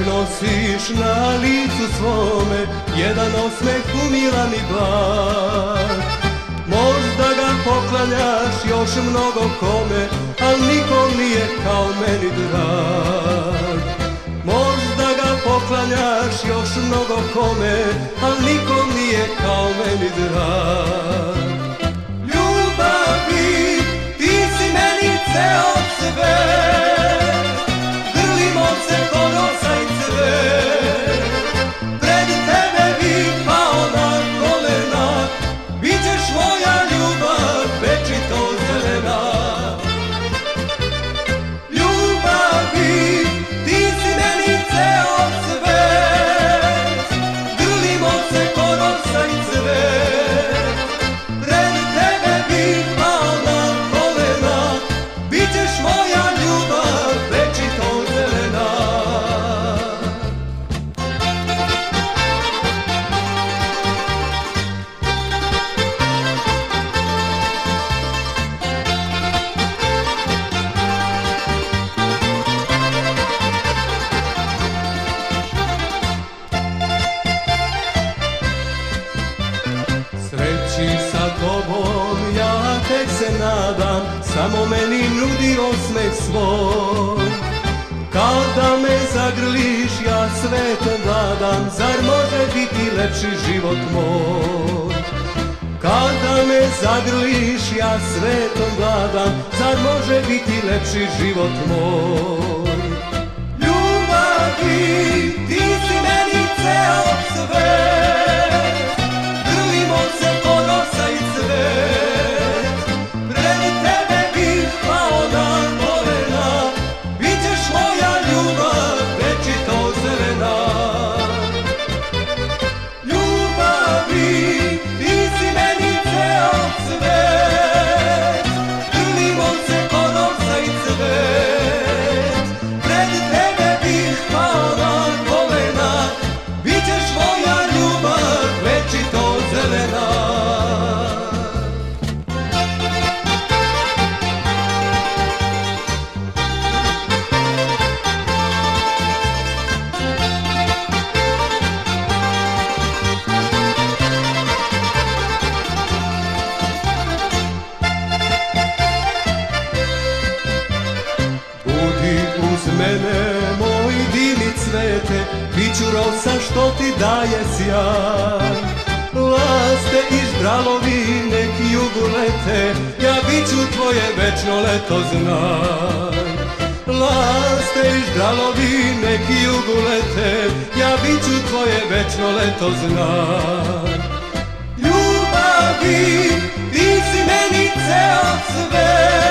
nosiš na licu svome, jedan osmeh umilan i blag. Možda ga poklanjaš još mnogo kome, al nikom nije kao meni drag. Možda ga poklanjaš još mnogo kome, al nikom nije kao meni drag. Ljubavi, ti si meni ceo svet, grlimo se ko rosa i cvet. Pred tebe bih pao na kolena, bićeš moja ljubav, večito zelena. Ljubavi, ti si meni ceo svet, grlimo se ko rosa i cvet. Pred tebe bih pao na kolena, bićeš moja ljubav, večito zelena. Sreći sa tobom ja tek se nadam, samo meni nudi osmeh svoj. Kada me zagrliš ja svetom vladam, zar može biti lepši život moj? Kada me zagrliš ja svetom vladam, zar može biti lepši život moj? Ljubavi, ti si meni ceo svet, grlimo se ko rosa i cvet. Pred tebe bih pao na kolena, bićeš moja ljubav, večito zelena. Ljubavi, ti si meni ceo svet, grlimo se ko rosa i cvet. Pred tebe bih pao na kolena, bićeš moja ljubav, večito zelena. Budi uz mene, moj divni cvete, biću rosa što ti daje sjaj. Laste i ždralovi nek jugu lete, ja biću tvoje večno leto, znaj. Laste i ždralovi nek jugu lete, ja biću tvoje večno leto, znaj. Ljubavi, ti si meni ceo svet,